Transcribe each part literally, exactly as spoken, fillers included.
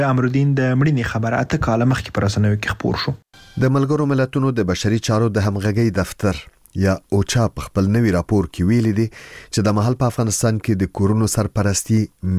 امرالدین د مړینې خبره اته کاله مخکې په رسنیو کې خپور شو. د ملګرو ملتونو د بشري چارو د همغږۍ دفتر یا اوچا په خپل نوي راپور کې ویلي دي چې د مهال په افغانستان کې د کورونو سرپرستی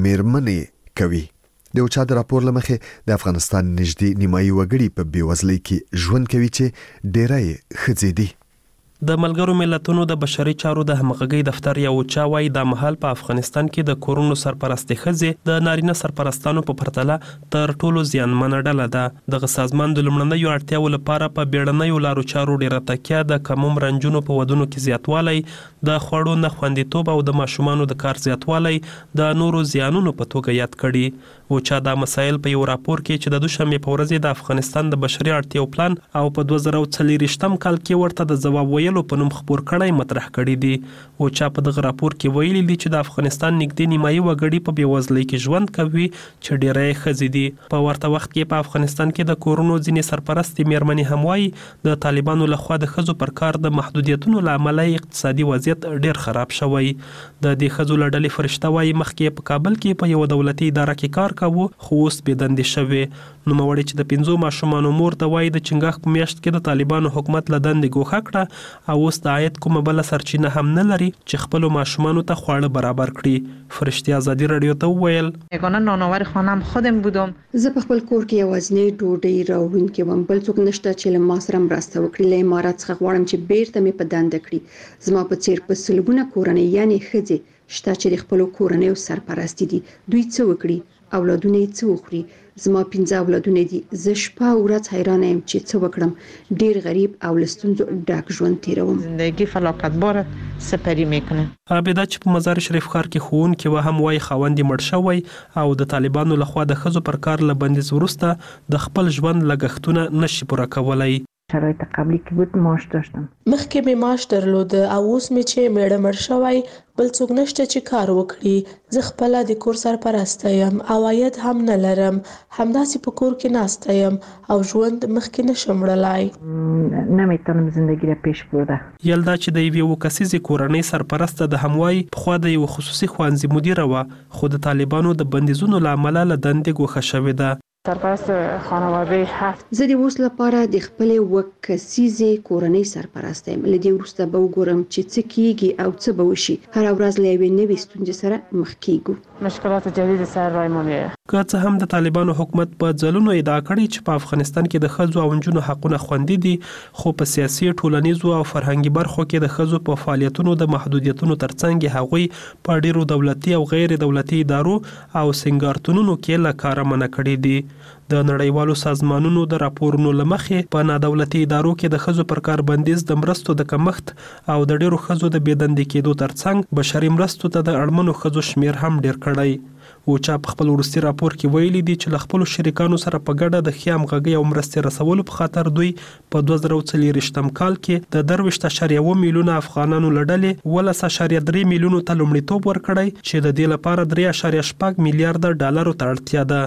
میرمنې کوي. د اوچا د راپور لمخې د افغانستان نږدې نیمایي وګړي په بیوزلۍ کې ژوند کوي چې ډېری ښځې دي. د ملګرو ملتونو د بشري چارو د همغږۍ دفتر یا اوچا وايي د مهال په افغانستان کې د کورونو سرپرستي ښځې د نارینه سرپرستانو په پرتله تر ټولو زیانمنه ډله ده. دغه سازمان د لومړنیو اړتیاو لپاره په بیړنیو لارو چارو ډېره تکیه د کم عمر نجونو په ودونو کې زیاتوالی، د خوړو نه خوندیتوب او د ماشومانو د کار زیاتوالی د نورو زیانونو په توګه یاد کړي. اوچا دا مسایل په یو راپور کې چې د دوشنبې په ورځ د افغانستان د بشري اړتیاو پلان او په دوه زره څلوېښتم کال کې ورته د ځواب ویلو په نوم خپور کړی مطرح کړي دي. اوچا په دغه راپور کې ویلي دي چې د افغانستان نږدې نیمایي وګړي په بیوزلۍ کې ژوند کوي چې ډېری ښځې دي. په ورته وخت کې په افغانستان کې د کورونو ځینې سرپرستې میرمنې هم وایي د طالبانو لخوا د ښځو پر کار د محدودیتونو له امله اقتصادي وضعیت ډېر خراب شوی. د دې ښځو له ډلې فرشته وایي مخکې په کابل کې په یوه دولتي اداره کې کار کوو خو اوس بې دندې شوې. نوموړې چې د پنځو ماشومانو مور ته وایي د چنګاښ په میاشت کې د طالبانو حکومت له دندې ګوښه کړه او اوس د عاید کومه بله سرچینه هم نه لري چې خپلو ماشومانو ته خواړه برابر کړي. فرشتي ازادي راډیو ته وویل یگانه نانآور خانم خودم بودم. زه په خپل کور کې یوازینۍ ډوډۍ راوړونکې وم، بل څوک نشته چې له ما سره مرسته وکړي. له امارات څخه غواړم چې بیرته مې په دنده کړي. زما په څیر په سلګونه کورنۍ یعنې ښځې شته چې د خپلو کورنیو سرپرستي دي. دوی څه وکړي؟ اولادونه یې څه وخوري؟ زما پنځه اولادونه دي. زه شپه او ورځ حیرانه یم چې څه وکړم. ډیر غریب او له ستونزو ډک ژوند تیروم. زندگی فلاکتبار سپری میکنه. عابده چې په مزار شریف ښار کې ښوونکې وه هم وایي خاوند یې مړ شوی او د طالبانو لخوا د ښځو پر کار له بندیز وروسته د خپل ژوند لګښتونه نشي پوره کولی. شرایط قبلی که بود معاش داشتم. مخکې می معاش درلود او اوس می چې میړه مړ شوی بل څوک نشته چې کار وکړي. زه خپله د کور سرپرسته یم او عاید هم نه لرم. همداسې په کور کې ناسته یم او ژوند مخکې نشم وړلی. نمیتونم زندگی را پیش برده. یلدا چې د یوې اووه کسیزې کورنۍ سرپرسته د هموای پخوا د یوه خصوصي ښوونځي مدیره وه خو د طالبانو د بندیزونو له امله له دندې ګوښه شوې ده. سرپرست خانواده هفت. زه د اوس لپاره د خپلې اووه کسیزې کورنۍ سرپرسته یم. له دې وروسته به وګورم چې څه کیږي او څه به وشي. هره ورځ له یوې نوې ستونزې سره مخ کیږو. مشکلات جدید سر رای ما میآید. که څه هم د طالبانو حکومت په ځلونو ادعا کړې چې په افغانستان کې د ښځو او نجونو حقونه خوندي دي خو په سیاسي، ټولنیزو او فرهنګي برخو کې د ښځو په فعالیتونو د محدودیتونو ترڅنګ هغوی په ډیرو دولتي او غیر دولتي ادارو او سنګارتونونو کې له کاره منع کړي دي. د نړیوالو سازمانونو د راپورونو له مخې په نادولتي ادارو کې د ښځو پر کار بندیز د مرستو د کمښت او د ډیرو ښځو د بې دندې کېدو ترڅنګ بشري مرستو ته د اړمنو ښځو شمیر هم ډیر کړی. اوچا په خپل وروستي راپور کې ویلي دي چې له خپلو شریکانو سره په ګډه د ښې همغږۍ او مرستې رسولو په خاطر دوی په دوه زره څلوېښتم کال کې د درویشت اعشاریه اووه میلیونه افغانانو له ډلې اوولس اعشاریه درې میلیونو ته لومړیتوب ورکړی چې د دې لپاره درې اعشاریه شپږ میلیارده ډالرو ته اړتیا ده.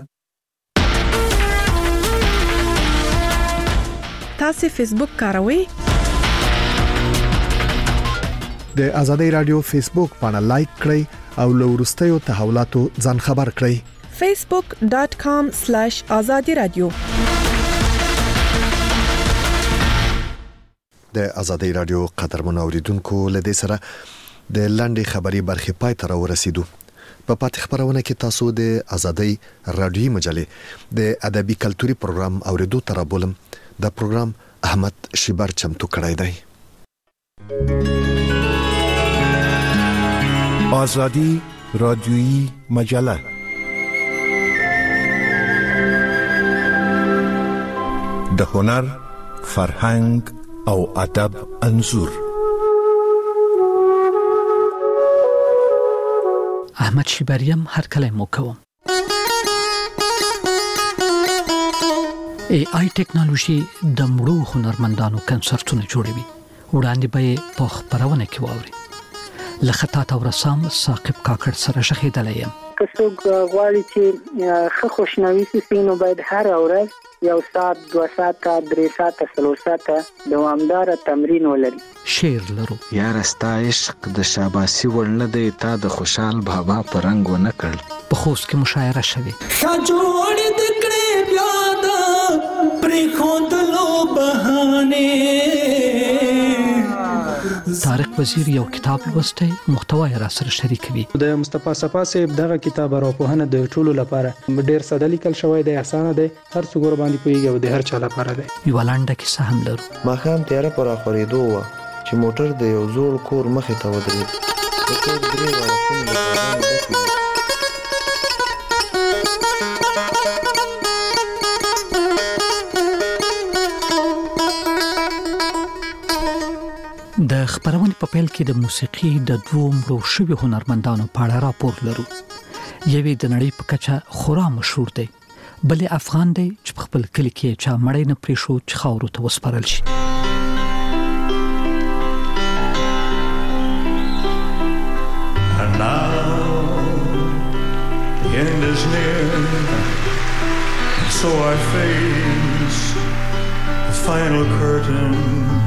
تاسو فیسبوک کاروئ؟ د ازادي رادیو فیسبوک باندې لایک کړئ او له وروستیو تحولاتو ځان خبر کړئ. facebook dot com slash azadi radio. د ازادي رادیو قدرمن اوریدونکو لدې سره د لاندې خبري برخې پای ته ورسېدو. په پاتې خبرونه کې تاسو د ازادي رادیو مجلې د ادبي کلتوري پروګرام اوریدو تر بولم. دا پروګرام احمد شیبر چمتو کړی دی. آزادی رادیویی مجله د هنر، فرهنګ او ادب انځور. احمد شیبریم هر کله مو کوم. ای آی ټیکنالوژي د مړو هنرمندانو کنسرتونه جوړوي. وړاندې به په خبرونه کې واوري. لخطا تا ورسام ثاقب کاکړ سره شخېدلې يم. که څوک غواړي چې ښه خوشنوي سي نو باید هر ورځ یو ساعت، دوه ساعته، درې ساعته، څلور ساعته دوامداره تمرین ولري. شعر لرو. یاره ستا عشق د شاباسي وړ نه دی، تا د خوشحال بابا په رنګ ونه کړ. په خوست کې مشاعره شوې. ښه جوړ د کړ طارق وزیر یو کتاب لوستی محتوا یې را سره شریکوي. د مصطفی صفا صاحب دغه کتاب راپوهنه د ټولو لپاره ډیر ساده لیکل شوی دی، اسانه دی، هر څوک ور باندې پوهیږي او د هر چا لپاره دی. یو لنډه کیسه هم لرو. ماښام تیاره پر اخورېدو وه چې موټر د یو زوړ کور مخې ته ودرېد. د کور درې واړه خونې له بارانه ډکې وې. د خبرونې په پیل کې د موسیقي د دوو مړو شویو هنرمندانو په اړه راپور لرو. یوې د نړۍ په کچه خورا مشهور دی، بلې افغان دی چې په خپل کلي کې چا مړی نه پرېښود چې خاورو ته وسپارل شي. And now the end is near, so I face the final curtain.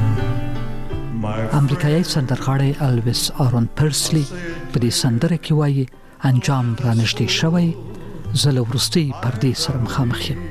امریکایي سندرغاړی الویس آرون پرسلی په دې سندره کې وایي انجام را نږدې شوی، زه له وروستۍ پردې سره مخامخ یم.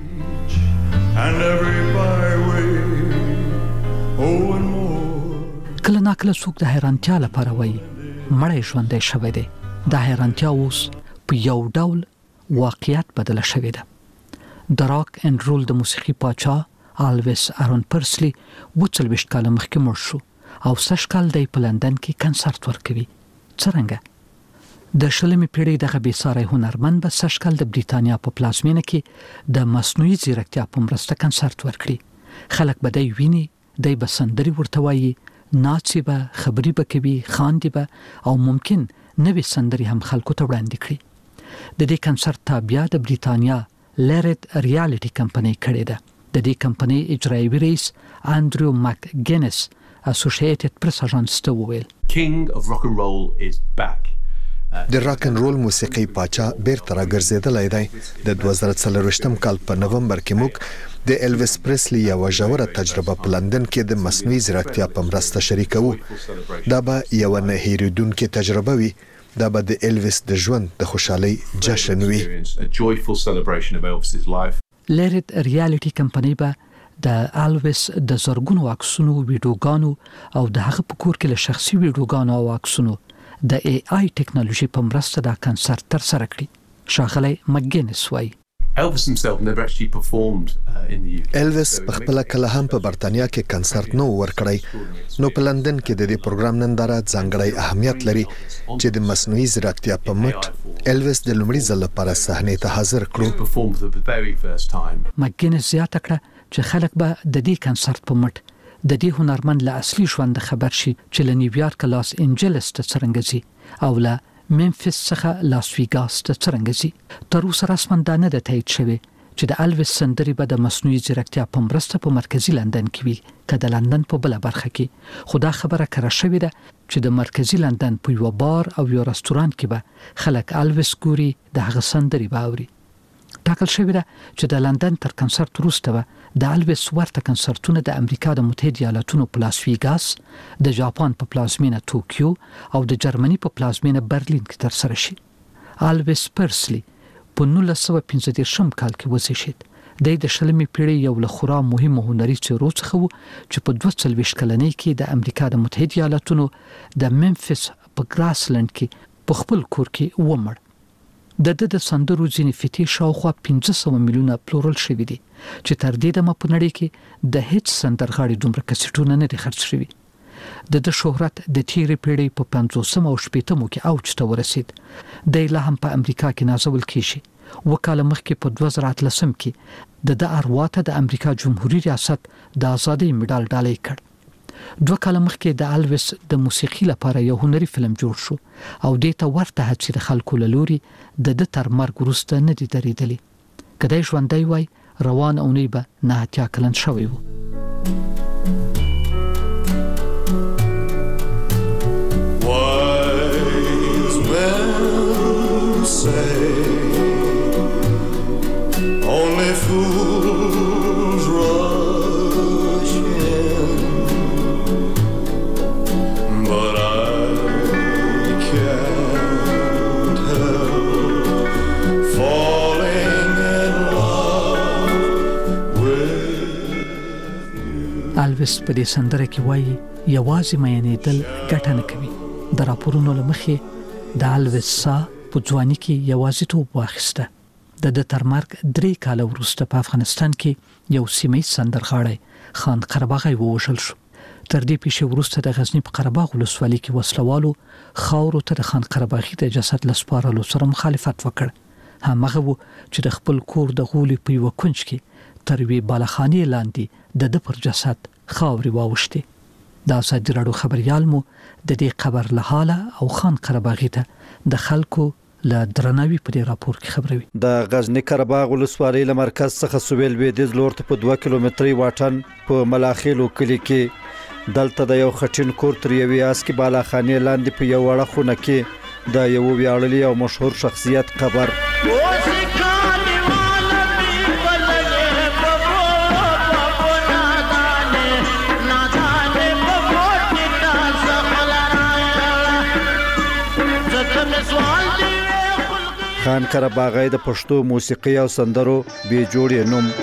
کله ناکله څوک د حیرانتیا لپاره وایي مړی ژوندی شوی دی. دا حیرانتیا اوس په یو ډول واقعیت بدله شوې ده. د راک اینډ رول د موسیقي پاچا الویس آرون پرسلی اووه څلوېښت کاله مخکې مړ شو او سږ کال دی په لندن کې کنسرت ورکوي. څرنګه؟ د شلمې پیړۍ دغه بېساری هنرمند به سږ کال د بریتانیا په پلازمینه کې د مصنوعي ځیرکتیا په مرسته کنسرت ورکړي. خلک به دی ویني، دی به سندرې ورته وایي، ناڅي به، خبرې به کوي، خاندي به او ممکن نوې سندرې هم خلکو ته وړاندې کړي. د دې کنسرت تابعه د بریتانیا لرد ریالټي کمپنۍ کړې ده. د دې کمپنۍ اجرایوي رئیس انډریو مک ګینس اسوسییټډ پریس اژانس ته وویل King of rock and roll is back. د راک ان رول موسیقي پاچا بیرته راګرځېدلی دی. د دوه زره څلرویشتم کال په نومبر کې موږ د الویس پریسلی یو ژوره تجربه په لندن کې د مصنوعي ځیرکتیا په مرسته شریکوو. دا به یو نه هېرېدونکې تجربه وي. دا به د الویس د ژوند د خوشحالۍ جشن وي. لرد ریالټي کمپنۍ به د الویس د زرګونو عکسونو، ویډیوګانو او د هغه په کور کې له شخصي ویډیوګانو او عکسونو د ای آی ټیکنالوژي په مرسته دا کنسرت تر سره کړي. ښاغلی مګینس وایي Elvis himself never actually performed uh, in the U K. الویس په خپل کله هم په برتانیا کې کنسرت نو ورکړی، نو په لندن کې د دې پروګرام ننداره ځانګړی اهمیت لري چې د مصنوعي ځیرکتیا په مټ الویس د لومړي ځل لپاره صحنې ته حاضر کړو. مګینس زیاته کړه چې خلک به د دې کنسرت په مټ د دې هنرمند له اصلي ژوند خبر شي چې له نیویارک لاس انجلس ته څرنګه ځي او له منفس څخه لاس ویګاس ته څرنګه ځي. تر اوسه رسماً دا نه ده تایید شوې چې د الویس سندرې به د مصنوعي ځیرکتیا په مرسته په مرکزي لندن کې وي که د لندن په بله برخه کې. خو دا خبره کره شوې ده چې د مرکزي لندن په یو بار او یو رستورانت کې به خلک الویس ګوري، د هغه سندرې به اوري. ټاکل شوې ده چې د لندن تر کنسرت وروسته به د الویس ورته کنسرتونه د امریکا د متحده ایالاتونو په لاس ویګاس، د جاپان په پلازمینه توکیو او د جرمني په پلازمینه برلین کې ترسره شي. الویس پرسلی په نولس سوه پنځه دېرشم کال کې وزیږید. دی د شلمې پیړۍ یو له خورا مهمو هنري څېرو څخه و چې په دوه څلوېښت کلنۍ کې د امریکا د متحده ایالاتونو د منفس په ګراسلند کې په خپل کور کې ومړ. د د د سندرو ځینې فتې شاوخوا پنځه سوه میلیونه پلورل شوي دي چې تر دې دمه په نړۍ کې د هیڅ سندرغاړي دومره کسټونه نه دي خرڅ شوي. د د شهرت د تیرې پیړۍ په پنځوسم او شپېتمو کې اوج ته ورسید. دی لا هم په امریکا کې نازول کیږي. اووه کاله مخکې په دوه زره اتلسم کې د د اروا ته د امریکا جمهوري ریاست د ازادۍ مډال ډالۍ کړ. دوه کاله مخکې د الویس د موسیقي لپاره یو هنري فلم جوړ شو او دې ته ورته هڅې د خلکو له لوري د ده تر مرګ وروسته نه دي درېدلې. که دی ژوندی وای روان اونۍ به نه اتیا کلن شوی و. Wise men say only fools rush in, but I can't help falling in love with you. الویس په دې سندره کې وایي یوازې مینېدل ګټه نه کوي. د راپورونو له مخې د الویسا په ځواني کې یوازیتوب واخیسته. د د تر مرګ درې کاله وروسته په افغانستان کې یو سیمه سندرغاړی خان قرباغی ووژل شو. تر دې پیښې وروسته د غزنی په قرباغ ولسوالۍ کې وسلوالو خاورو ته د خان قرباغي د جسد لسپارلو سره مخالفت وکړ. همغه وو چې د خپل کور د غولي په یو کونج کې تر وی بالاخانې لاندې د د پر جسد خاوري واوښتي. د ازادي راډیو خبريال مو د دې خبر له حاله او خان قرباغي ته د خلکو له درناوي په دې راپور کې خبروي. د غزنی قرباغ ولسوالۍ له مرکز څخه سویل لویدیځ لور ته په دوه کیلومتري واټن په ملاخیلو کلی کې دلته د یو خټین کور تر یوې اسکی بالاخانې لاندې په یو وړه خونه کې د یو ویاړلي او مشهور شخصیت قبر خان قرباغی د پښتو موسیقي او سندرو بي جوړې نوم.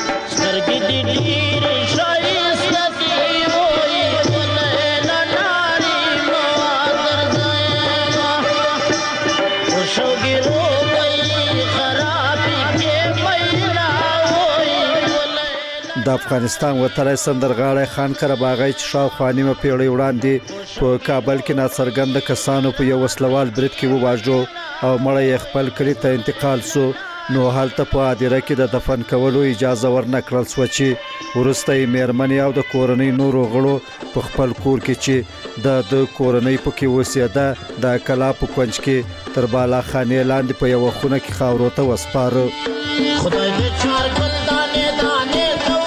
د افغانستان وتلی سندرغاړی خان قرباغی چې شاوخوا نیمه پیړۍ وړاندې په کابل کې ناڅرګنده کسانو په یو وسلوال برید کې وواژو او مړی یې خپل کلي ته انتقال سو، نو هلته په هدیره کې د دفن کولو اجازه ورنه کړل سوه چې وروسته یې میرمنې او د کورنۍ نورو غړو په خپل کور کې چې د د کورنۍ پکې اوسېده د کلا په کونج کې تر بالاخانې لاندې په یوه خونه کې خاورو ته وسپاره. خدای دې چار ګل دانې دانې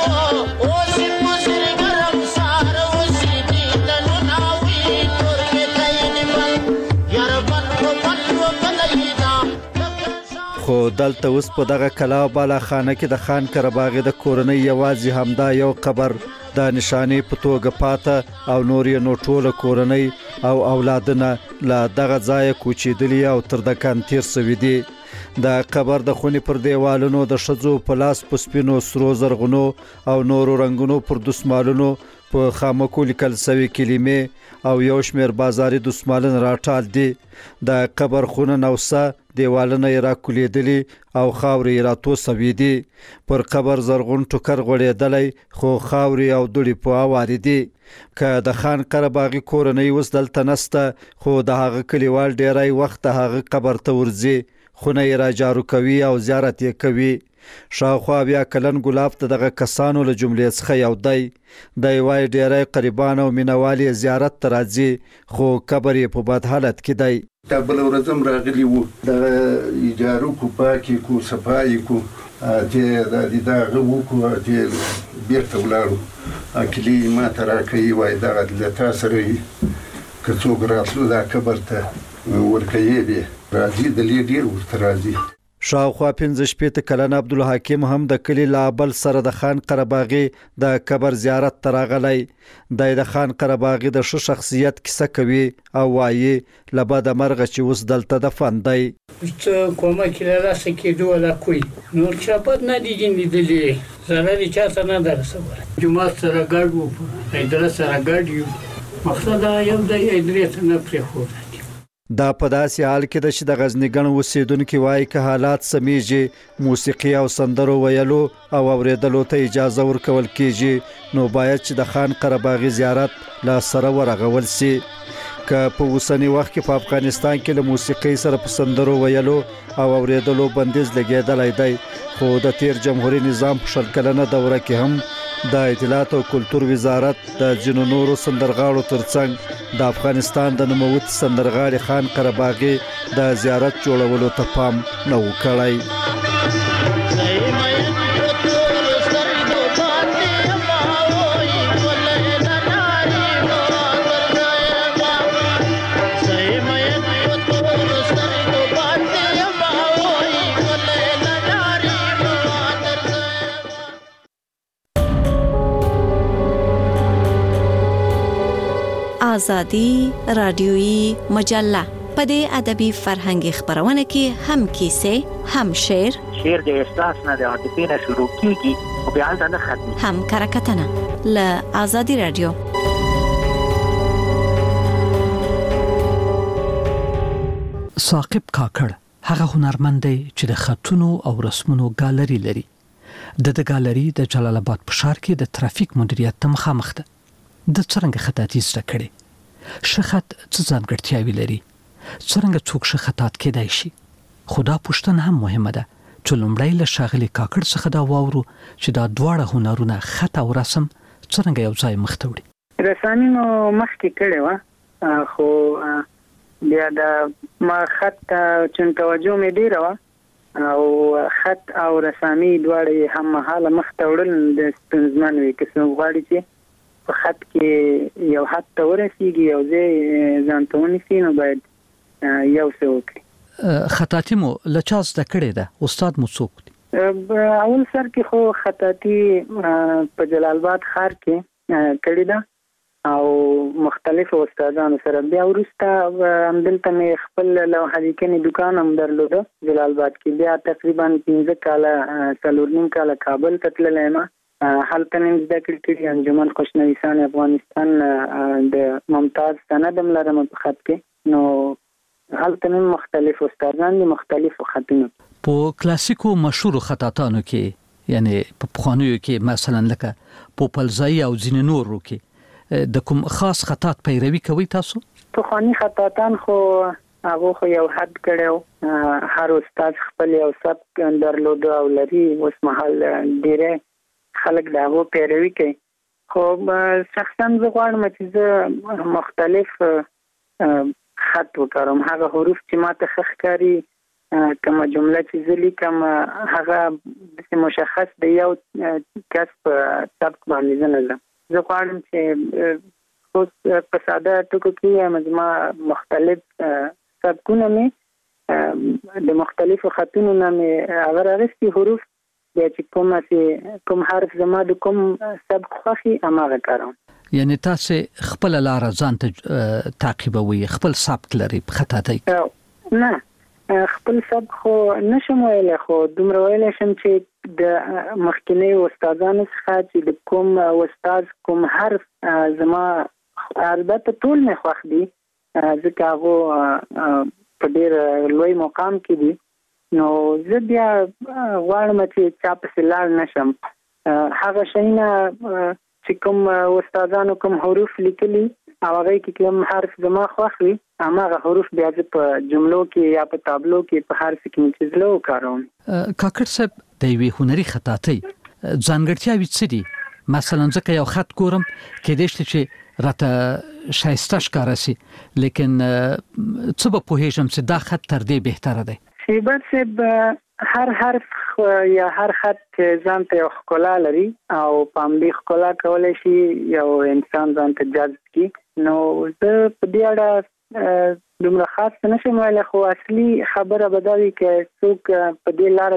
خو دلته اوس په دغه کلا بالاخانه کې د خان قرباغي د کورنۍ یوازې همدا یو قبر د نشانې په توګه پاته او نور یې نو ټوله کورنۍ او اولادونه له دغه ځایه کوچېدلي او تر دکان تیر سوي دي. د قبر د خونې پر دیوالونو د ښځو په لاس په سپینو سرو زرغونو او نورو رنګونو پر دسمالونو په خامکو لیکل سوي کلمې او یو شمېر بازاري دسمالونه راټال دي. د قبر خونه نوسه دیوالونه یې راکولیدلي او خاورې یې راتو سوي دي. پر قبر زرغون ټوکر غوړېدلی خو خاورې او دوړې په اوارې دي. که د خان قرباغي کورنۍ اوس دلته نسته خو د هغه کلیوال ډیری وخت د هغه قبر ته ورځي، خونه یې را جارو کوي او زیارت یې کوي. شاوخوا بیا کلن ګلاب ته دغه کسانو له جملې څخه یو دی. دی وایي ډیری قریبان او مینوال یې زیارت ته راځي خو قبر یې په بد حالت کې دی. دا بله ورځ هم راغلي وو، دغه ایجارو کو پاکې کو صفایي کو چې د دغه وکړو چې بیرته ولاړو. کلي ما ته راکوي وایي دغه له تا سره که څوک راتلو دا قبر ته ورکوي بې راځي دلې ډېر ورته راځي. شاوخوا پنځه شپېته کلن عبدالحکیم هم د کلي له ابل سره د خان قرباغي د قبر زیارت ته راغلی. دی د خان قرباغي د ښه شخصیت کیسه کوي او وایي له بده مرغه چې اوس دلته دفن دی. څه کمک له لاسه کېدو ولا کوي نور چاپت نه دي لیدلي، ضرر یې چاته نه ده رسولی. جومات سره ګډ وو، په اداره سره ګډ یو، مقصد یو دی ادارې ته نه پرېښود. دا په داسې حال کې ده چې د غزني ګڼ اوسېدونکي وایي که حالات سمیږي موسیقي او سندرو ویلو او اورېدلو ته اجازه ورکول کېږي نو باید چې د خان قرباغي زیارت له سره ورغول سي. که په اوسني وخت کې په افغانستان کې له موسیقۍ سره په سندرو ویلو او اورېدلو بندیز لګېدلی دی، خو د تیر جمهوري نظام په شل کلنه دوره کې هم د اطلاعات او کلتور وزارت د ځینو نورو سندرغاړو ترڅنګ د افغانستان د نوموتي سندرغاړي خان قرباغي د زیارت جوړولو ته پام نه و کړی. آزادی رادیویی مجله په دې ادبي فرهنګي خبرونه کې هم کیسې هم شعر شعر د احساس نه د عاطفې نه شروع کیږي او بیا نه ختمي، هم کرکټنه له آزادی رادیو. ثاقب کاکړ هغه هنرمند دی چې د خطونو او رسمونو ګالري لري. د د ګالري د جلال آباد په ښار کې د ترافیک مدیریت ته مخامخ ده. د څرنګه خطاطي زده کړي، شخط څه ځانګړتیاوې لري، څرنګه څوک شخطات کېدای شي. خدا پوښتنه هم مهمه ده چې لومړی له ښاغلي کاکړ څخه دا واورو چې دا دواړه هنرونه خط او رسم څرنګه یو ځای مخ ته وړي. رسامي مو مخکې کړې وه، خو بیا د ما خط چون توجه مې ډېره وه او خط او رسامي دواړه هم مهاله مخ ته وړل د ستونزمن وي. که څوک غواړي چې په خط کې یو حد ته ورسیږي، یو ځای ځان ته ونیسي، نو باید یو څه وکړي. خطاطي مو له چا زده کړې ده؟ استاد مو څوک دی؟ اول سر کې خو خطاطي په جلال آباد ښار کې کړې ده او مختلفو استادانو سره. بیا وروسته همدلته مې خپل لوحه لیکنې دکان هم درلوده جلال آباد کې. بیا تقریبا پنځه کاله څلور نیم کاله کابل ته تللی یم، هلته مې زده کړې کړي. انجمن خوشنویسان افغانستان د ممتاز سند هم لرم په خط کې. نو هلته مې مختلف استادان دي مختلفو خطونو. په کلاسیکو مشهور خطاطانو کې، یعنی په پخوانیو کې مثلا لکه پوپلزای او ځینې نورو کې د کوم خاص خطاط پیروي کوي تاسو؟ پخوانی خطاطان خو هغه خو یو حد کړو، هر استاد خپل یو سبک درلوده او لري. اوس مهال ډېر خلک د هغه پیروي کوي. خو شخصا زه غواړم چې زه مختلف خط وکړم. هغه حروف چې ماته ښه ښکاري، کومه جمله چې زه لیکم، هغه داسې مشخص د یو کس په سبک باندې زه نه ځم. زه غواړم چې اوس په ساده ټکو کې زما مختلف سبکونه مې د مختلفو خطونو نه مې هغه راغستي حروف، بیا چې کومه چې کوم حرف زما د کوم سبک خوښي هماغه کاروم. یعنی تاسو خپل لار ځان ته تعقیبوي، خپل سبک لري په خطاطي؟ نه، خپل سبک خو نشم ویلی، خو دومره ویلی شم چې د مخکینی استادانو څخه چې د کوم استاد کوم حرف زما البته ټول مې خوښ دي، ځکه هغه په ډېر لوی مقام کې دي. نو زه بیا غواړم چې چا پسې لاړ نشم. هغه شیونه چې کوم استادانو کوم حروف لیکلي او هغه کې کوم حرف زما خوښ وي، هماغه حروف بیا په جملو کې یا په تابلو کې په هر څه کې مې چې زه وکاروم. کاکړ صاحب، د یوې هنري خطاطۍ ځانګړتیاوې څه دي؟ مثلا ځکه یو خط ګورم کېدای شي چې راته ښایسته ښکاره سي، لیکن څه به پوهېږم چې دا خط تر دې بهتره دی. شیبت صاحب، هر حرف یا هر خط ځان ته یو ښکلا لري او په همدې ښکلا کولی شي یو انسان ځان ته جذب کړي. نو زه په دې اړه دومره خاص څه نشم ویلی، خو اصلي خبره به دا وي که څوک په دې لاره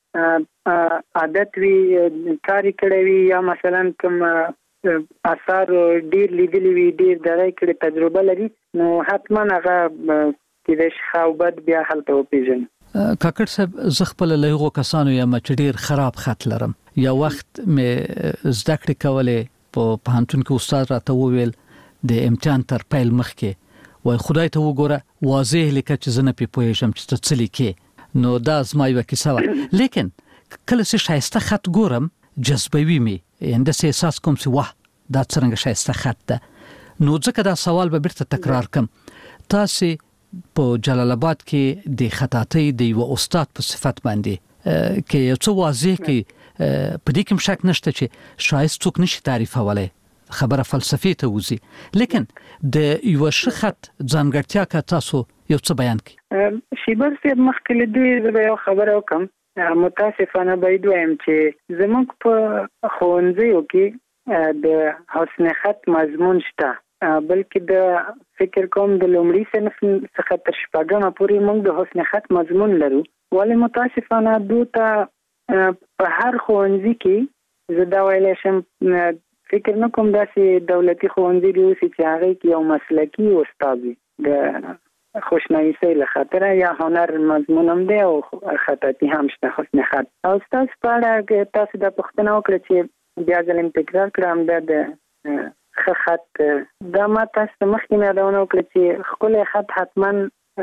کې عادت وي، کار یې کړی وي، یا مثلا کوم اثار ډېر لیدلی وي، ډېر دغه کړي تجربه لري، نو حتما هغه کېدای شي ښه او بد بیا هلته وپېژني. کاکړ صاحب، زه خپل له هغو کسانو یم چې ډېر خراب خط لرم. یو وخت مې زده کړې کولې، په پوهنتون کې استاد راته وویل د امتحان تر پیل مخکې، وایي خدای ته وګوره، واضح لیکه چې زه نه پې پوهېږم چې ته څه لیکې. نو دا زما یوه کیسه وه. لیکن کله چې ښایسته خط ګورم جذبوي مې، یعنې داسې احساس کوم چې واه دا څرنګه ښایسته خط ده. نو ځکه دا سوال به بیرته تکرار کم، تاسې په جلال آباد کې د خطاطۍ د یو استاد په صفت باندې کې یو څه واضح کې په دې کې شک نشته چې شایست څوک نشي تعریفولای، خبره فلسفي ته وځي، لیکن د یو ښه خط ځانګړتیا که تاسو یو څه بیان کړئ. شیبر صاحب، مخکې له دې زه به یو خبره وکړم. متاسفانه باید وایم چې زموږ په ښوونځیو کې د حسن خط مضمون شته، بلکې د فکر کوم د لومړي صنف څخه تر شپږمه پورې موږ د حسن خط مضمون لرو. ولې متاسفانه دوته په هر ښوونځي کې زه دا ویلی شم، فکر نه کوم داسې دولتي ښوونځي دي اوسي چې هغې کې یو مسلکي استاد وي د خوشنویسۍ له خاطره، یا هنر مضمون هم دی او خطاطي هم شته، حسن خط. او ستاسو په اړه تاسو دا پوښتنه وکړه چې بیا ځل م تکرار کړم، دا د ښه خط، دا ما تاسو ته مخکې مې یادونه وکړه چې ښکلی خط حتما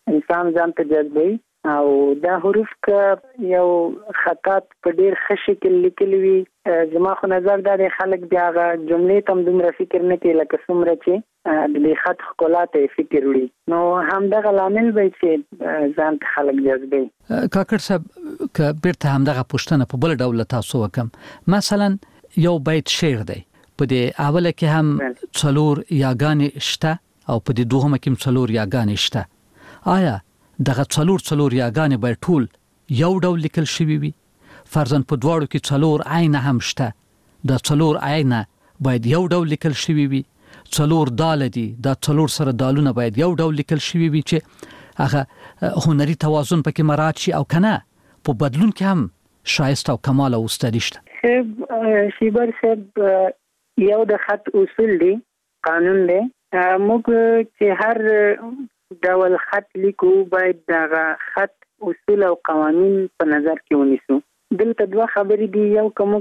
انسان ځان ته جذبوي او دا حروف که یو خطات په ډیر ښه شکل لیکلي وي زما خو نظر دا دی خلک بیا هغه جملې ته هم دومره فکر نه کوي لکه څومره چې د دې خط ښکلا ته فکر وړي نو همدغه لامل به چې ځان ته خلک جذبوي. کاکړ صاحب که بیرته همدغه پوښتنه په بل ډول تاسو وکم مثلا یو بیت شعر دی په دې اوله کې هم څلور یاګانې شته او په دې دوهمه کې هم څلور یاګانې شته آیا دغه څلور څلور یاګانې به ټول یو ډول لیکل شوی وي فرضاً په دواړو کې څلور عینه هم شته د څلور عینه باید یو ډول لیکل شوی وي څلور دال دي د څلور سره دالونه باید یو ډول لیکل شوی وي چې هغه هنري توازن پکې مراعات شي او کنه په بدلون کې هم شایسته او کمال او استادی شته. شیبر صاحب یو د خط اصول دی قانون دی موږ چې هر ډول خط لیکو باید دغه خط اصول او قوانین په نظر کې ونیسو. دلته دوه خبرې دي یو کوم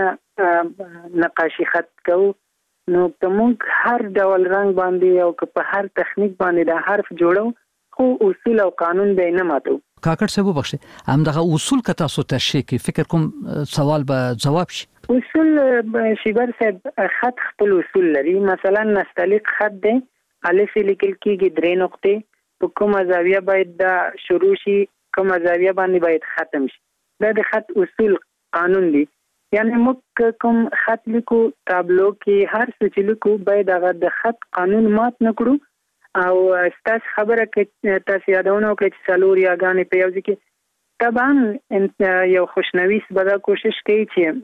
چې نقاشي خط کوو نو کوم هر ډول رنگ باندې او که په هر تخنیک باندې د حرف جوړو خو اصول او قانون به نه ماتو. کاکړ صاحب وبخښه هم دغه اصول که تاسو تشریح کی فکر کوم سوال به جواب شي. اصول شیبر صاحب خط خپل اصول لري مثلا نستعلیق خط دی الف لیکل کېږي درې نقطې په کومه زاویه باید دا شروع شي کومه زاویه باندې باید ختم شي دا د خط اصول قانون دی یعنی موږ کوم خط لیکو تابلو کې هر څه چې لیکو باید هغه د خط قانون مات نه کړو او ستاسو خبره کې تاسو یادونه وکړئ چې څلور یاګانې په یو ځای کې طبعا یو خوشنویس به دا کوشش کوي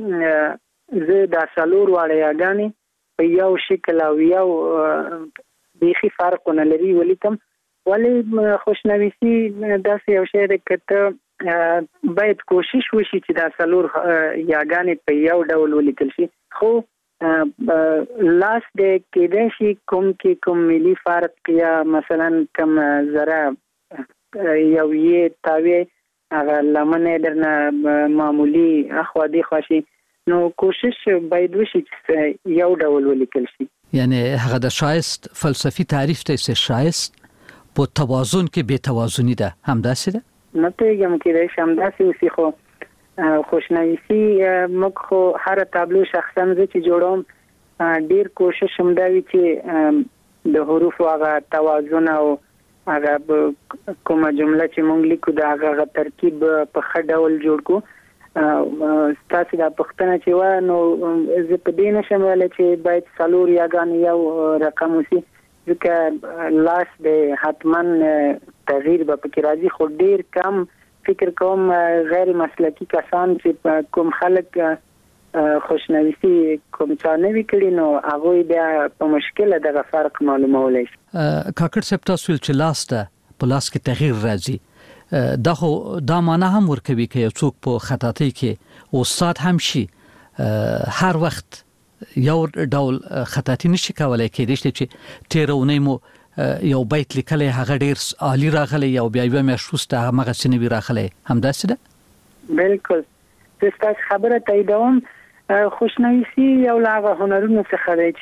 چې زه دا څلور واړه یاګانې په یو شکل او یو بیخي فرق نه لري ولیکم ولی خوشنویسی داسې یو شی دی که ته باید کوشش وشي چې دا څلور یاګانې په یو ډول ولیکل شي خو لاس دی کېدای شي کوم کې کوم ملي فرق یا مثلا کوم ذره یو یې تاوی هغه لمنې درنه معمولی اخوا دیخوا شي نو کوشش باید وشي چې یو ډول ولیکل شي. یعنی هغه د شایست فلسفي تعریف ته چې شایست په توازن کې بے توازنی ده همداسې ده نه پیغام کې د همداسې اوسې خو خوشنویسی موږ خو هر تابلو شخصا زه چې جوړوم ډیر کوشش هم دا وي چې د حروفو هغه توازن او هغه کومه جمله چې موږ لیکو د هغه ترکیب په ښه ډول جوړ کو ستاسو د پښتنه چې و نو زه په دې نشم ویلی چې باید څلور یاګانې یو رقم وسي ځکه لاس د حتما تغییر به پکې راځي خو ډیر کم فکر کوم غیر مسلکی کسان چې کوم خلک خوشنویسی کوم چا نه وی کړي نو هغه بیا په مشکله دغه فرق معلومولای شي. کاکړ صاحب تاسو چې لاس ته په لاس کې تغییر راځي دا خو دا معنا هم ورکوي چې یو څوک په خطاطۍ کې استاد هم شي هر وخت یو ډول خطاطي نشي کولای کېدای چې تیرونی مو یو بیت لیکلی هغه ډیر عالی راغلی او بیا یو میاشت وروسته هغه سنوي راغلی همداسې ده. بالکل ستاسو خبره تاییدوم خوشنویسي یو له هغه هنرونو څخه دی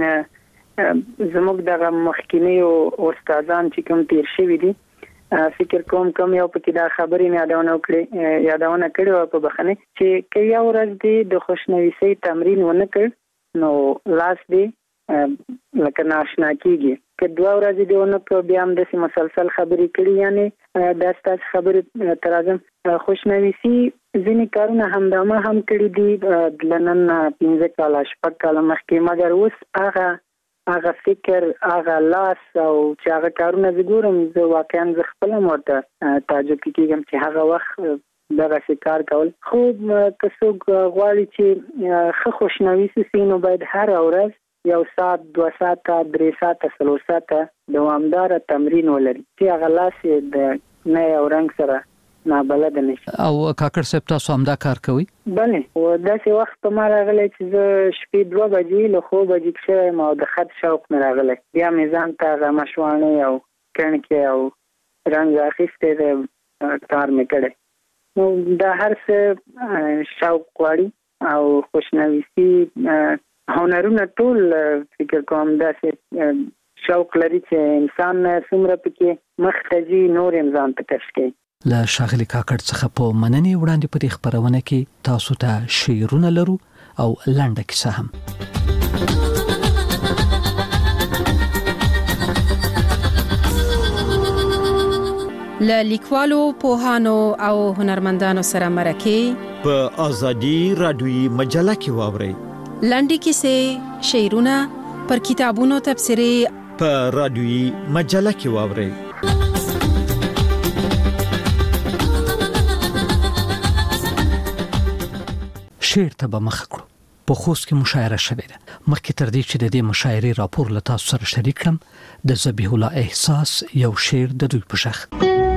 چې زموږ دغه مخکینی استادان چې کوم تیر شوي دي فکر کوم کوم یو پکې دا خبرې نه یادونه کړې یادونه کړې او په بخنه چې که یو ورځ دی د خوشنویسۍ تمرین ونه کړ نو لاس دی لکه ناشنا کیږي که دوه ورځې دی ونه کړ بیا هم داسې مسلسل خبرې کړي یعنی دا ستاسو خبرې تر اعظم خوشنویسي ځینې کارونه همدامه هم کړي دي له نن پنځه کاله شپږ کاله مخکې مګر اوس هغه هغه فکر هغه لاس او چې هغه کارونه زه ګورم زه واقعا زه خپل هم ورته تعجب کېږم چې هغه وخت دغسې کار کول خو که څوک غواړي چې ښه خوشنویسي سي نو باید هره ورځ یو ساعت دوه ساعته درې ساعته څلور ساعته دوامداره تمرین ولري چې هغه لاس یې د نی او رنګ سره نابلده نشي. او کاکړ صاحب تاسو هم دا کار کوئ؟ بله داسې وخت په ما راغلی چې زه شپې دوه بجې له خوبه جګ شوی یم او د خط شوق مې راغلی بیا مې ځان ته هغه مشواڼۍ او کڼکې او رنګ اخیستی دی کار مې کړی نو دا هر څه شوق غواړي او خوشنویسي هنرونه ټول فکر کوم داسې شوق لري چې انسان څومره پکې مخ ته ځي نور انسان ته کش کوي. له شاغلي کاکړ څخه په مننې وړاندې په دې خبرونه کې تاسو ته شعرونه لرو او لنډه کیسه هم. له لیکوالو، پوهانو او هنرمندانو سره مرکه په ازادي رادیوي مجله کې واورئ. لنډې کیسې، شعرونه، پر کتابونو تبصرې په رادیوي مجله کې واورئ. شعر ته به مخ کړو. په خوست کې مشاعره شوې ده. مخکې تر دې چې د دې مشاعرې راپور له تاسو سره شریک کړم، د ذبیح الله احساس یو شعر د دوی په شخ.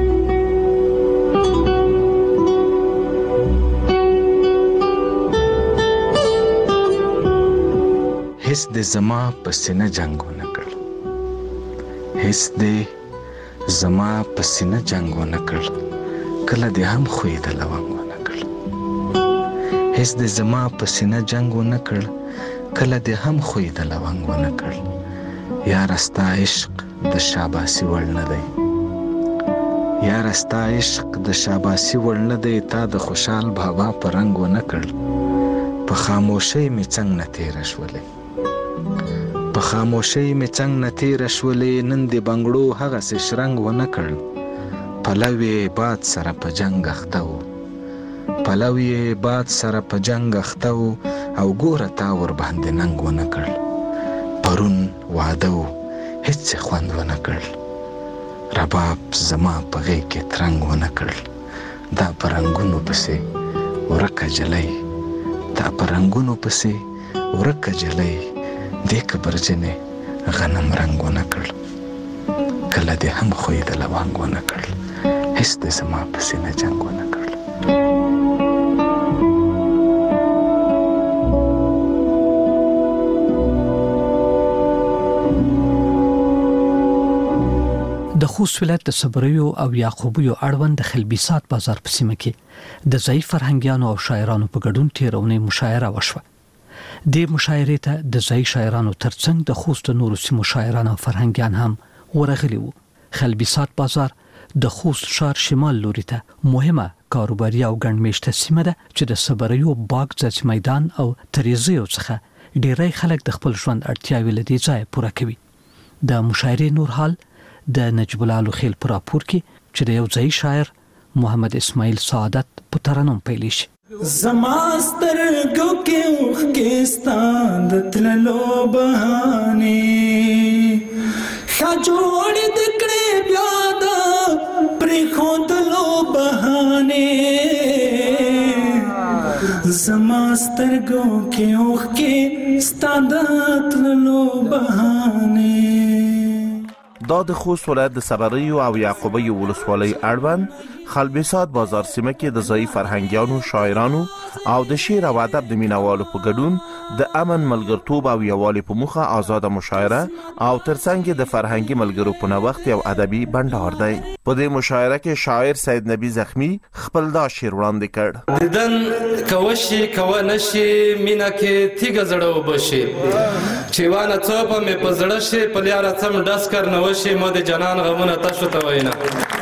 هیڅ د زما په سینه جنگ ونه کړ، هیڅ د زما په سینه جنگ ونه کړ، کله دې هم خوې د لونګ ونه کړ، هیڅ د زما په سینه جنگ ونه کړ، کله دې هم خوې د لونګ ونه کړ. یار ستا عشق د شاباسي وړ نه دی، یار ستا عشق د شاباسي وړ نه دی، تا د خوشحال بابا په رنگ ونه کړ. په خاموشۍ مې څنګ نه تیره شولې، په خاموشۍ مې څنګ نه تیره شولې، نن د بنګړو هغسې شرنګ ونه کړ. پلو یې باد سره په جنګ اخته و، پلو یې باد سره په جنګ اخته و، او ګوره تا ور باندې ننګ ونه کړ. پرون واده و هیڅ خوند ونه کړ، رباب زما په غېږ کې ترنګ ونه کړ. دا په رنګونو پسې ورکه جلۍ، دا په رنګونو پسې ورکه جلۍ، دې کبرجنې غنم رنګ ونه کړ، کله دې هم خوې د لونګ ونه کړ، هیڅ د زما په سینه جنګ ونه کړ. د خوست ولایت د صبریو او یعقوبیو اړوند د خلبیسات بازار په سیمه کې د ضعیف فرهنګیانو او شاعرانو په ګډون تیرونې مشاعره وشوه. د مشاعرې ته د ضعیف شاعرانو ترڅنګ د خوست نورو سیمو شاعران او فرهنګیان هم ورغلي وو. خلبیسات بازار د خوست ښار شمال لوري ته مهمه کاروباري او ګڼمېشته سیمه ده چې د صبریو باغ ځاځي میدان او تریزیو څخه ډیری خلک د خپل ژوند اړتیاوې له دې ځایه پوره کوي. د مشاعرې نور حال د نجیب الله لوخیل پر راپور کې چې د یو ځای شاعر محمد اسماعیل سعادت په ترنم پیل شي. زما سترګو کې اوښ کې ستا د تللو بهانې، ښه جوړې د کړې بیا د پرېښودلو بهانې، زما سترګو کې اوښ کې ستا د تللو بهانې. دا د خوست ولایت د صبریو او یعقوبیو ولسوالۍ اړوند خلبیسات بازار سیمه کې د ځایی فرهنګیانو، شاعرانو او د شعر او ادب د مینوالو په ګډون د امن، ملګرتوب او یووالي په موخه آزاده مشاعره او ترڅنګ د فرهنګي ملګرو په نوښت یو ادبي بندر دی. په دې مشاعره کې شاعر سید نبی زخمی خپل دا شعر وړاندې کړ. دیدن کوشي کوه نشي مینا کې تیګه زړه وبشي، چې وانه څوپه مې په زړه شي، په لیاره څم ډس کر نه وشي، مو د جنان غمونه تاسو ته وینا.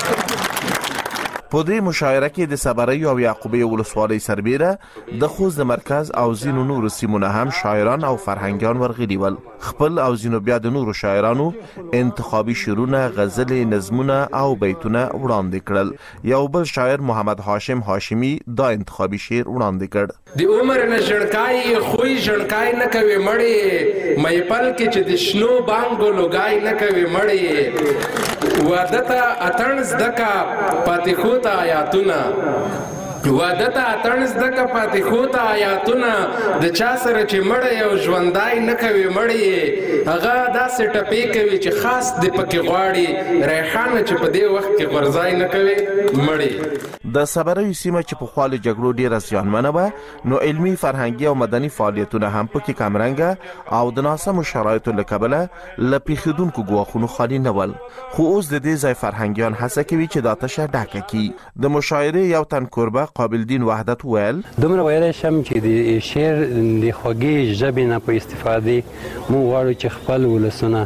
په دې مشاعره کې د صبریو او یعقوبیو ولسوالۍ سربیره د خوست د مرکز او ځینو نورو سیمو نه هم شاعران او فرهنګیان ورغلي ول. خپل او ځینو بیا د نورو شاعرانو انتخابي شعرونه، غزلې، نظمونه او بیتونه وړاندې کړل. یو بل شاعر محمد هاشم هاشمی دا انتخابي شعر وړاندې کړ. د عمر نه ژړکای خوې ژړکای نه کوي مړې، مې پل کې چې د شنو بانګو لوګای نه کوي مړې، واده ته اتڼ زده کا پاتې خو ته آیاتونه، واده ته اتڼ زده کا پاتې خو ته آیاتونه، د چا سره چې مړی او ژوندای نه کوي مړی، هغه داسې ټپې کوي چې خاص د پکې غواړي، ریحانه چې په دې وخت کې غورځای نه کوي مړی. د صبریو سیمه چې په خوا له جګړو ډیره زیانمنه وه، نو علمي، فرهنګي او مدني فعالیتونه هم پکې کمرنګه او د ناسمو شرایطو له کبله له پیښیدونکو ګواښونو خالي نه ول. خو اوس د دې ځای فرهنګیان هڅه کوي چې دا تشه ډکه کړي. د مشاعرې یو تن کوربه قابل دین وحدت ویل: دومره ویلی شم چې د شعر د خوږې ژبې نه په استفادې موږ غواړو چې خپل ولسونه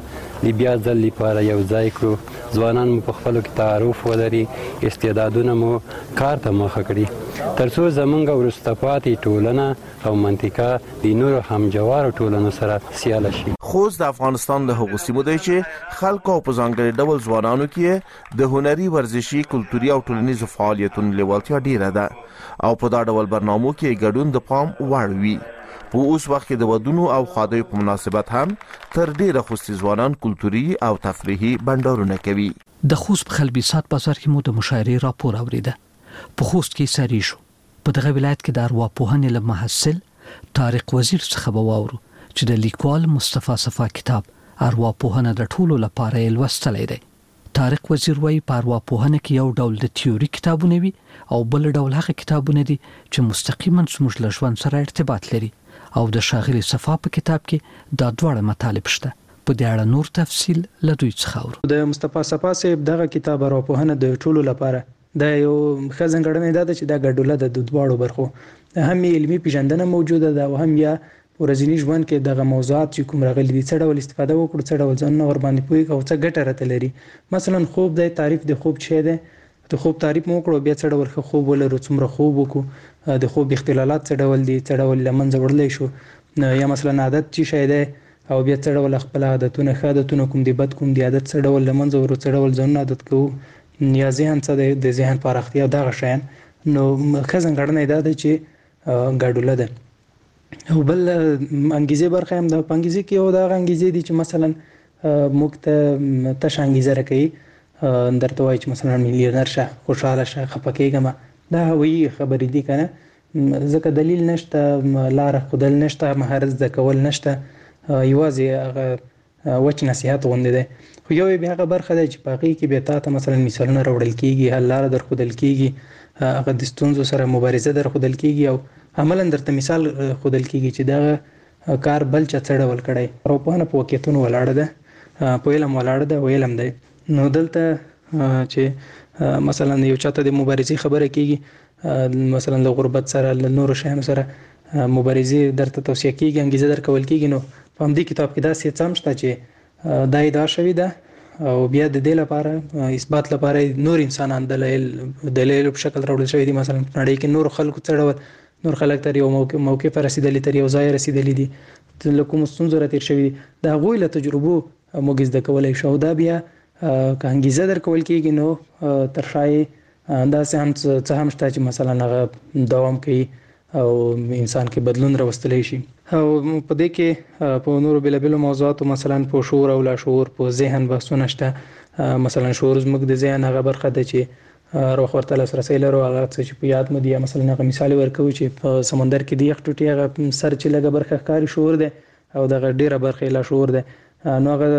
د بیا ځل لپاره یو ځای کړو، ځوانان مو په خپلو کې تعارف ولري، استعدادونه مو کار ته مخه کړي، تر څو زمونږ وروسته پاتې ټولنه او منطقه د نورو همجوارو ټولنو سره سیاله شي. خوست د افغانستان له هغو سیمو دی چې خلکو په ځانګړي ډول ځوانانو کې د هنري، ورزشي، کلتوري او ټولنیزو فعالیتونو لیوالتیا ډیره ده او په دا ډول برنامو کې ګډون د پام وړ وي. په اوس وخت کې د ودونو او خادیو په مناسبت هم تر ډیره خوستي ځوانان کلتوري او تفریحي بندرونه کوي. د خوست په خلبیسات بازار کې مو د مشاعرې راپور اوریده. په خوست کې سری شو. په دغه ولایت کې د ارواپوهنې له محصل طارق وزیر څخه به واورو چې د لیکوال مصطفی صفا کتاب ارواپوهنه د ټولو لپاره یې لوستلی دی. طارق وزیر وایي په ارواپوهنه کې یو ډول د تیوري کتابونه وي او بل ډول هغه کتابونه دي چې مستقیما زموږ له ژوند سره ارتباط لري او د شاغلي صفا په کتاب کې دا دواړه مطالب شته. په دې اړه نور تفصیل له دوی څخه اورو. د مصطفی صفا صاحب دغه کتاب ارواپوهنه د ټولو لپاره دا یو ښه ځانګړنه ده چې دا ګډوله د دواړو برخو هم علمي پیژندنه موجوده ده او هم یا ورځنی ژوند کې دغه موضوعات چې کوم راغلي دي څه ډول استفاده وکړو، څه ډول ځان ور باندې پوي او څه ګټه راته لري. مثلا خوب د تعریف د خوب څه ده، د خوب تعریف مو وکړو، بیا څه ډول خوب ولرو، څومره خوب وکړو، د خوب اختلالات څه ډول دي، څه ډول لمنځه وړلای شو، یا مثلا عادت چې شي ده او بیا څه ډول خپل عادتونه ښه عادتونه کوم دي، بد کوم دي، عادت څه ډول لمنځه ورو، څه ډول ځان عادت کوو، یا ذهن څه ده، د ذهن پراختیا دغه شیان. نو ښه ځانګړنه ده چې ګډوله ده. او بل انګیزه برخه هم د انګیزه کې او د انګیزه دي چې مثلا موږ ته تش انګیزه راکړي، درته وایي چې مثلا میلیونر شه، خوشاله شه، خپکیږم، دا وی خبرې دي کنه، ځکه دلیل نشته، لار خودل نشته، مهارت زده کول نشته، یوازې هغه وچ نصيحت غونډه ده. خو یو بیا هغه برخه ده چې باقي کې به تاسو مثلا مثالونه راوړل کیږي، حل لار در خودل کیږي، هغه د ستونزو سره مبارزه در خودل کیږي او عملاً درته مثال خودل کیږي چې دا کار بل چا څړ ول کړي. روپانه په وکیتون ولاړ ده، په علم ولاړ ده، ویلم دی. نو دلته چې مثلا یو چاته د مبارزې خبره کیږي، مثلا د غربت سره، له نورو شیانو سره مبارزې درته توصیه کیږي، انګیزه درکول کیږي. نو په همدې کتاب کې دا څه څم شته چې دا ادعا شوې ده او بیا د دې لپاره اثبات لپاره نور انسانان دلایل دلایل په شکل راوړل شوی دي. مثلا نړۍ کې نور خلکو څه ډول نور خلک تر یو موقع موقع پر رسیدلی، تر یو ځای رسیدلی دي، له کوم ستونزو را تیر شوي دي، د هغوی له تجربو موږ زده کولی شو. دا بیا که انګیزه درکول کیږي نو تر شای داسې هم څه هم شته چې مثلا هغه دوام کوي او انسان کې بدلون راوستلی شي. او په دې کې په نورو بېلابېلو موضوعاتو مثلا په شعور او لاشعور، په ذهن بحثونه شته. مثلا شعور زموږ د ذهن هغه برخه ده چې روح ورته لاسرسی لرو، هغه څه چې په یاد مو دي. مثلا هغه مثال ورکوي چې په سمندر کې د یخ ټوټې هغه سر چې لږه برخه ښکاري شعور ده او دغه ډېره برخه لاشعور ده. نو هغه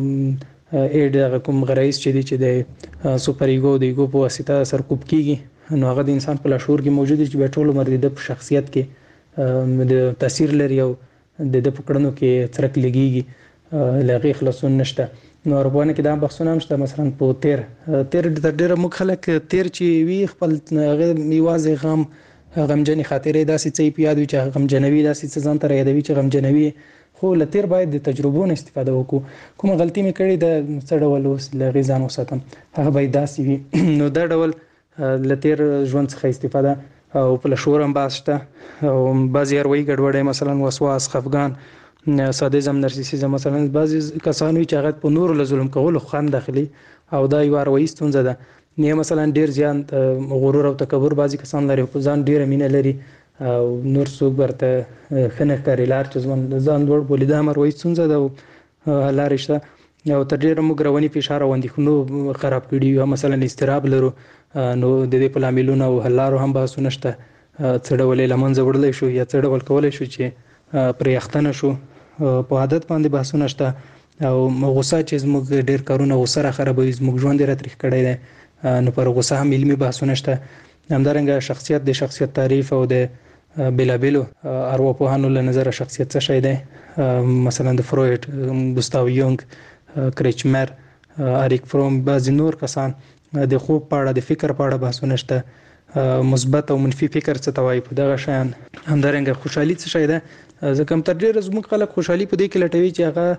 اېډ هغه کوم غرایز چې دي چې د سوپر ایګو د ایګو په واسطه سرکوب کیږي، نو هغه د انسان په لاشعور کې موجود دي چې به ټول عمر د په شخصیت کې د تاثیر لري او د د پکړنو کې څرک لګيږي، لغې خلاصون نشته. نو اربونه کې دا بحثونه هم شته. مثلا په تیر تیر د ډېر مخ خلک تیر چې وی خپل هغه میوازه غم غمجنې خاطرې داسې څه پیاد وي چې غمجنوي، داسې څه ځان ته یادوي چې غمجنوي. خو لتیر باید د تجربو نه استفاده وکړو. کوم غلطي مې کړې د څه ډول اوس لغې ځان وساتم، هغه باید داسې وي. نو دا ډول لتیر ژوند څخه استفاده او په لشور هم باسته او بعضی اروي ګډوډي، مثلا وسواس، خفګان، سادیزم، نرسیسیزم. مثلا بعضی کسان وی چې هغه په نور له ظلم کولو خوان داخلي او دا یو اروي ستونزه ده. نه مثلا ډیر ځان غرور او تکبر بعضی کسان لري، په ځان ډیر مینه لري او نور څوک ورته خنه کوي، لار چې ځان ځان ور بولي، دا اروي ستونزه ده او لار شته. او تر ډیره موږ رواني فشار او اندېښنو خراب کړي یو، مثلا استراب لرو. نو د دې په لاملونو او حل لارو هم بحثونه شته، څه ډول لمنځه وړلی شو یا څه ډول کولی شو چې پرې اخته نه شو. په عادت باندې بحثونه شته او غوسه چې زموږ ډېر کارونه غوسه را خرابوي، زموږ ژوند یې را تریخ کړی دی، نو پر غوسه هم علمي بحثونه شته. همدارنګه شخصیت د شخصیت تعریف او د بېلابېلو ارواپوهانو له نظره شخصیت څه شی دی. مثلا د فروید، ګوستاو یونګ، کریچمر، اریک فروم، بعضې نور کسان د خوب په اړه، د فکر په اړه بحثونه شته، مثبت او منفي فکر څه ته وایي، په دغه شیان. همدارنګه خوشحالي څه شی ده، ځکه هم تر ډېره زموږ خلک خوشحالي په دې کې لټوي چې هغه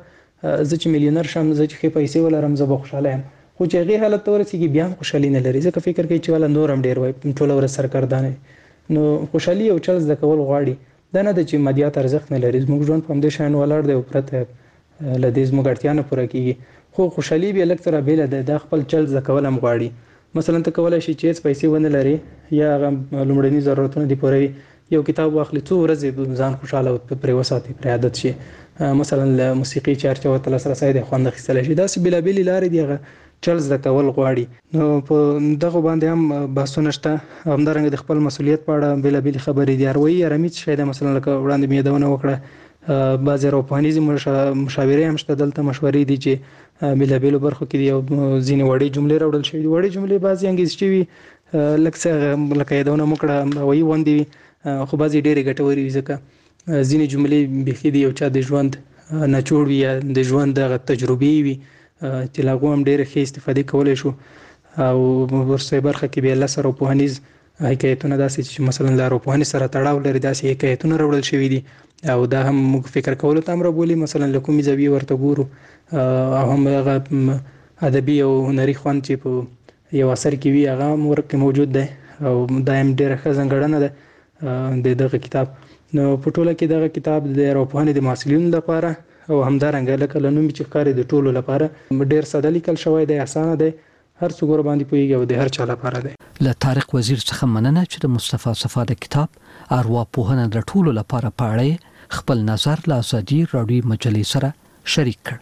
زه چې میلیونر شم، زه چې ښه پیسې ولرم، زه به خوشاله یم. خو چې هغې حالت ته ورسېږي بیا هم خوشحالي نه لري، ځکه فکر کوي چې والا نور هم ډېر وای، ټوله ورځ سرګردانه وي. نو خوشحالي یو چل زده کول غواړي، دا نه ده چې مادیات ارزښت نه لري. زموږ ژوند په همدې شان ولاړ دی او پرته له دې زموږ اړتیا نه پوره کېږي. خو خوشحالي بیا لږ تر بېله ده، دا خپل چل زده کول هم غواړي. مثلا ته کولی شي چې هېڅ پیسې ونه لرې یا هغه لومړني ضرورتونه دې پوره وي، یو کتاب واخلي، څو ورځې ځان خوشحاله پرې وساتي، پرې عادت شي. مثلا له موسیقي چې هر چا ورته لاسرسی دی خوند اخیستلی شي. داسې بېلابېلې لارې دي هغه چل زده کول غواړي. نو په دغه باندې هم بحثونه شته. همدارنګه د خپل مسؤلیت په اړه بېلابېلې خبرې دي. اروایي ارامي څه شی ده؟ مثلا لکه وړاندې مې یادونه وکړه، بعضې روحانیزې مشاورې هم شته دلته، مشورې دي چې بېلابېلو برخو کې دي او ځینې وړې جملې راوړل شوي دي. وړې جملې بعضې انګېزچې وي، لږ څه لکه یادونه مو کړه هوایي غوندې وي، خو بعضې ډېرې ګټورې وي، ځکه ځینې جملې بیخي د یو چا د ژوند نچوړ وي یا د ژوند دغه تجربې وي چې له هغو هم ډېرې ښې استفادې کولی شو. او وروستۍ برخه کې بیا لس روحانیز حکایتونه داسې چې مثلا له روحاني سره تړاو لري، داسې حکایتونه راوړل شوي دي او دا هم موږ فکر کولو ته هم رابولي، مثلا له کومې زاویې ورته ګورو، او هم هغه ادبي او هنري خوند چې په یو اثر کې وي هغه هم ورکې موجود دی او دا هم ډېره ښه ځانګړنه ده د دغه کتاب. نو په ټوله کې دغه کتاب د ارواپوهنې د محصلینو لپاره او همدارنګه لکه له نوم چې ښکاري د ټولو لپاره ډېر ساده لیکل شوی دی، اسانه دی، هر څوک ورباندې پوهېږي او د هر چا لپاره دی. له طارق وزیر څخه مننه چې د مصطفی صفا د کتاب ارواپوهنه د ټولو لپاره په اړه خپل نظر له ازادي راډیو مجلې سره شریک کړ.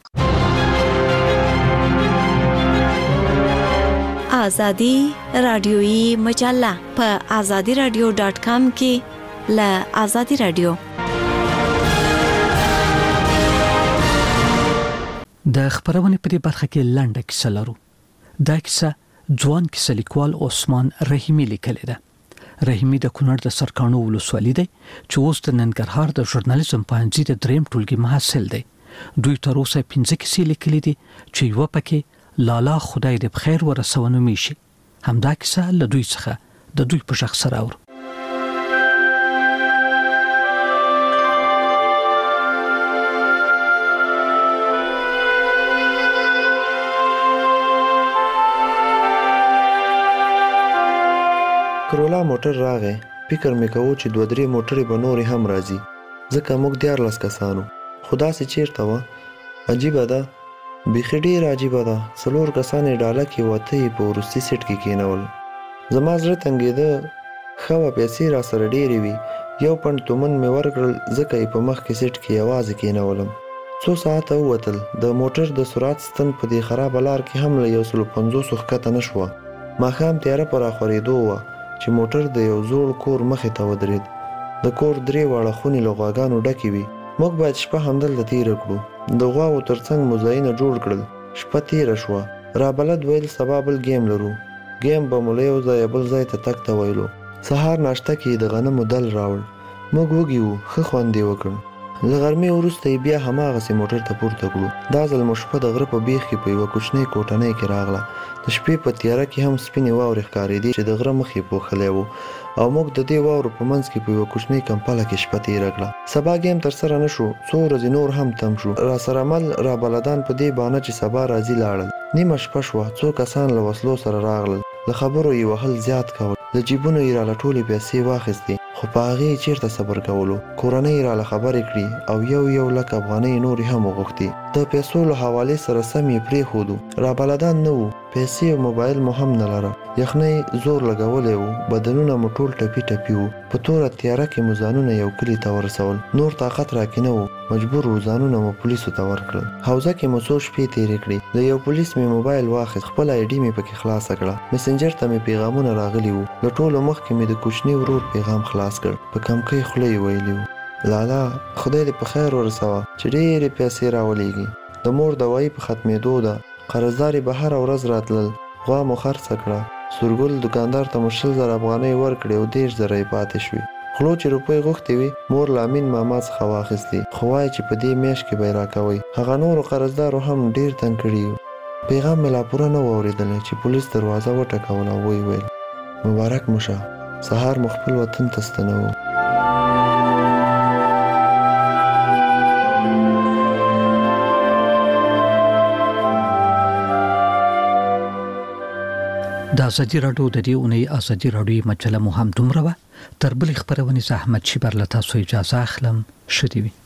ازادي راډیوي مجله په ازادي راډیو ډاټ کام کې له ازادي راډیو د خبرونه په دې برخه کې لنډه کیسه لرو. دا کیسه ځوان کیسه لیکوال عثمان رحیمی لیکلې ده. رحیمی د کونړ د سرکانو ولسوالۍ دی چې اوس د ننګرهار د ژورنالیزم پوهنځي د دریم ټولګي محصل دی. دوی تر اوسه پنځه کیسې لیکلې دي چې یوه پکې لالا خدای دې بخیر ورسونه میشي. همدا کیسه له دوی څخه د دوی په شخص سره اورو. کرولا موټر راغی، فکر مې کوو چې دوه درې موټرې به نورې هم راځي، ځکه موږ دیارلس کسانو. خو داسې چېرته وه، عجیبه ده، بیخي ډېره عجیبه ده. څلور کسان یې ډاله کې وه، ته یې په وروستي سیټ کې کېنول. زما زړه تنګېده، ښه وه پیسې را سره ډېرې وي، یو پنډ تومن مې ورکړل، ځکه یې په مخکې سیټ کې یوازې کېنولم. څو ساعته ووتل، د موټر د سرعت ستن په دې خرابه لار کې هم له یو سلو پنځوسو ښکته نه شوه. ماښام تیاره په راخورېدو وه چې موټر د یو زوړ کور مخې ته ودرېد. د کور درې واړه خونې له غواګانو ډکې وي. موږ باید شپه همدلته تېره کړو. د غواوو تر څنګ مو ځایونه جوړ کړل. شپه تېره شوه. رابلد ویل سبا بل ګیم لرو. ګیم به مو له یو ځایه بل ځای ته تګ ته ویلو. سهار ناشته کې د غنمو دل راوړ. موږ وږي وو، ښه خوند یې وکړ. له غرمې وروسته یې بیا هماغسې موټر ته پورته کړو. دا ځل مو شپه د غره په بیخ کې په یوه کوچنۍ کوټنۍ کې راغله. د شپې په تیاره کې هم سپینې واورې ښکارېدې چې د غره مخ یې پوښلی و، او موږ د دې واورو په منځ کې په یوه کوچنۍ کمپله کې شپه تېره کړه. سبا ګیم ترسره نه شو، څو ورځې نور هم تم شو. راسره مل رابلدان په دې بانه چې سبا راځي لاړل. نیمه شپه شوه، څو کسان له وسلو سره راغلل. له خبرو یې وهل زیات کول. له جیبونو یې راله ټولې پیسې واخیستې، خو په هغې یې چېرته صبر کولو. کورنۍ یې راله خبرې کړي او یو یو لک افغانۍ نورې هم وغوښتې. د پیسو له حوالې سره سم یې پرېښودو. رابلدان نه وو، پیسې او موبایل مو هم نه لره. یخنۍ زور لګولی و، بدنونه مو ټول ټپي ټپي وو. په توره تیاره کې مو ځانونه یو کلي ته ورسول. نور طاقت راکې نه و، مجبور و ځانونه مو پولیسو ته ورکړل. حوزه کې مو څو شپې تېرې کړې. د یو پولیس مې موبایل واخیست، خپل آی ډي مې پکې خلاصه کړه. مسنجر ته مې پیغامونه راغلي وو. له ټولو مخکې مې د کوچني ورور پیغام خلاص کړ. په کمکۍ خوله یې ویلي وو: لالا خدای دې په خیر ورسوه چې ډېرې پیسې راولېږي. د مور دوایي په ختمېدو ده. قرضدار یې به هره ورځ راتلل. غوا مو خرڅه کړه. سورګل دکاندار ته مو شل زره افغانۍ ورکړې او دېرش زره یې پاتې شوې. خلو چې روپۍ غوښتې وي، مور له امین ماما څخه واخیستې، خو وایي چې په دې میاشت کې به یې راکوئ. هغه نورو قرضدارو هم ډېر تنګ کړي وو. پیغام مې لا پوره نه و اورېدلی چې پولیس دروازه وټکوله او ویې ویل: مبارک مو شه، سهار مو خپل وطن ته ستنوو. ازادي راډیو د دې اونۍ ازادي راډیو مجله مو هم دومره وه. تر بلې خبرونې زه احمد شیبر له تاسو اجازه اخلم. ښه دې وي.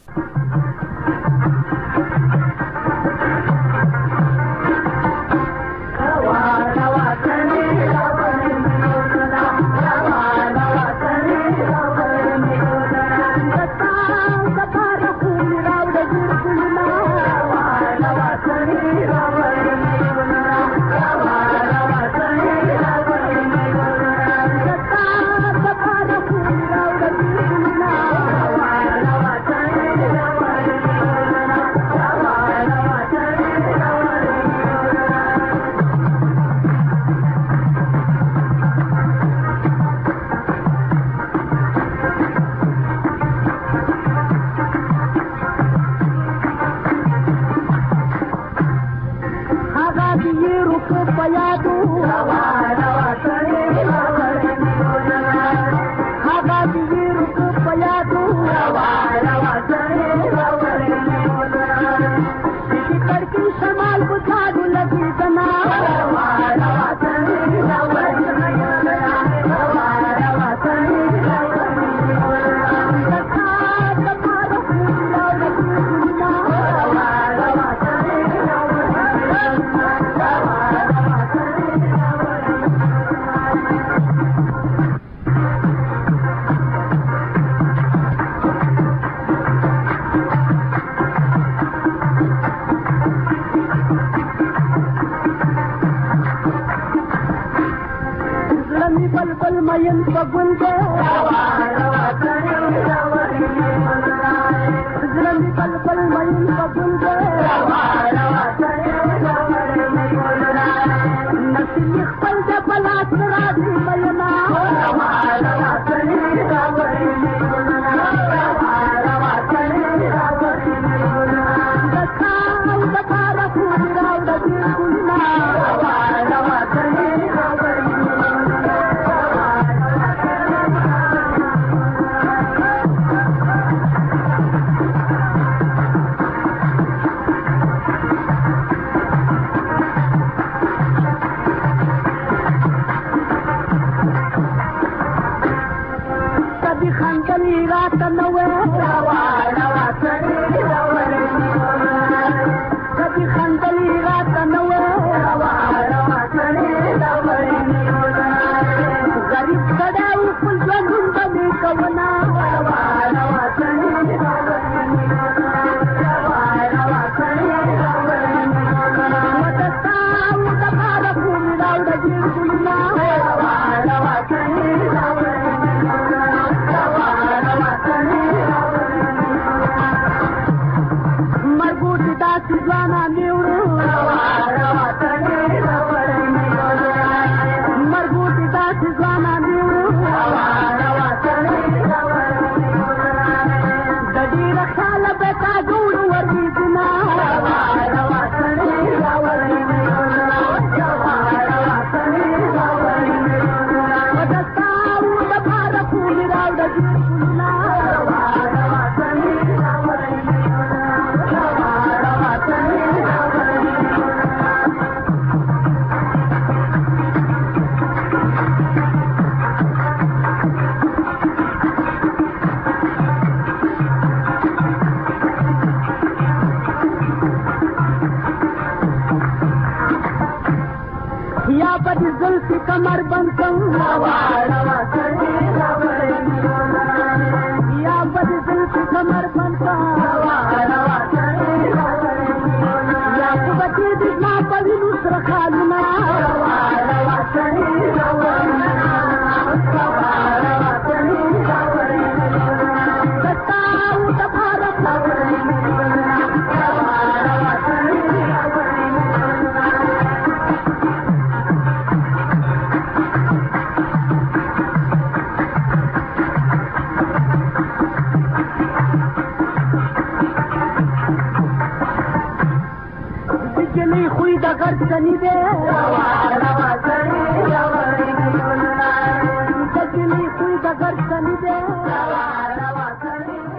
خوی د غرڅنی دی روا روا سړی روا